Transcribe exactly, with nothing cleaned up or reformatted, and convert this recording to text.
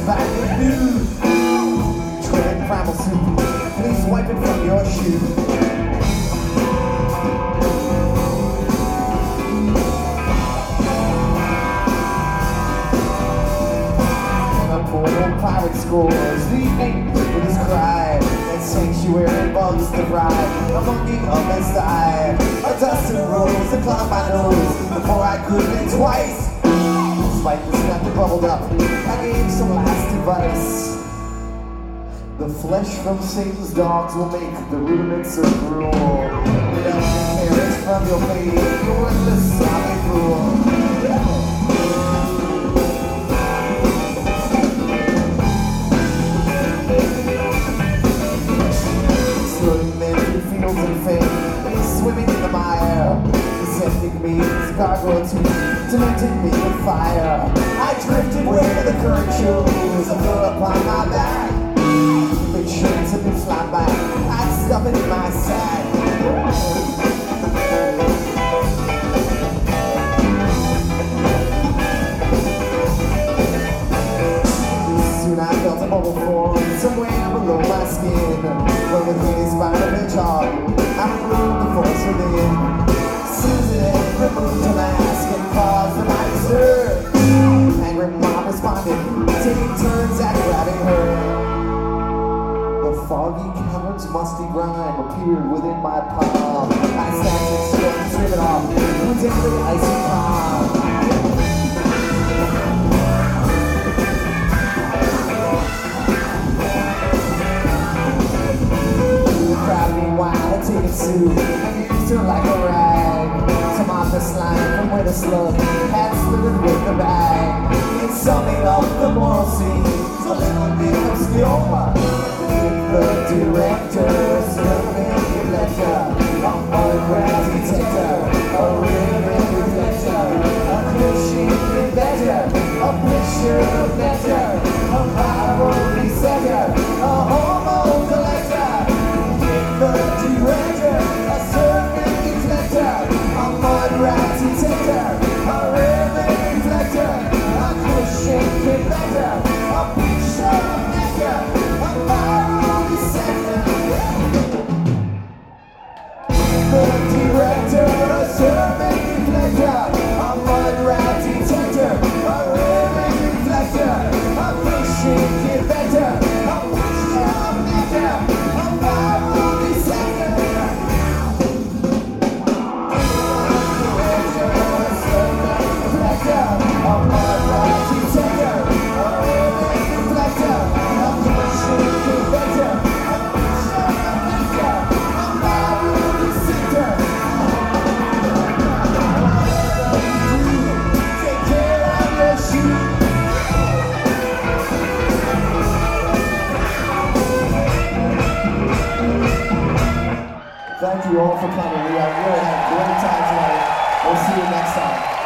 packet news. Tread primal soup, please wipe it from your shoe. Immortal pirate scores the eight with his cry. That sanctuary bugs the ride. A monkey of his thigh. A dust and rose and clogged my nose before I could think twice. Despite the snap that bubbled up, I gave some last advice. The flesh from Satan's dogs will make the rudiments of gruel. Without the carrots from your faith, you're worthless, solid fool. Swimming in the mire, descending me as gargoyle to tormenting me with fire. I drifted where the current chose, I flew upon my back. Big shirts and been fly back, I'd stuff it in my sack. Soon I felt a bubble form somewhere below my skin. Well, with his Spider-Man job, I removed the force within. Susan removed her mask and caused a mighty stir. Angry mom responded, taking turns at grabbing her. The foggy cavern's musty grime appeared within my palm. I snatched it, stroked and stripped it off with deadly icy calm. Taken Sue and used her like a rag to mop the slime from where the slug had slithered with the bag. In summing up the moral scenes, a little bit obscure. If the director, survey lecture, a photograph detector, a ribbon reflector, a cushion better, a picture better, a viral resetter, a homo collector. The director, a serpent deflector, a mud rat detector, a ribbon reflector, a cushion reflector, a picture reflector, a viral receptor. The director, a serpent deflector, a mud rat detector, a ribbon reflector, a cushion reflector, a picture reflector, a viral Thank you all for coming. We are really had a great time tonight. We'll see you next time.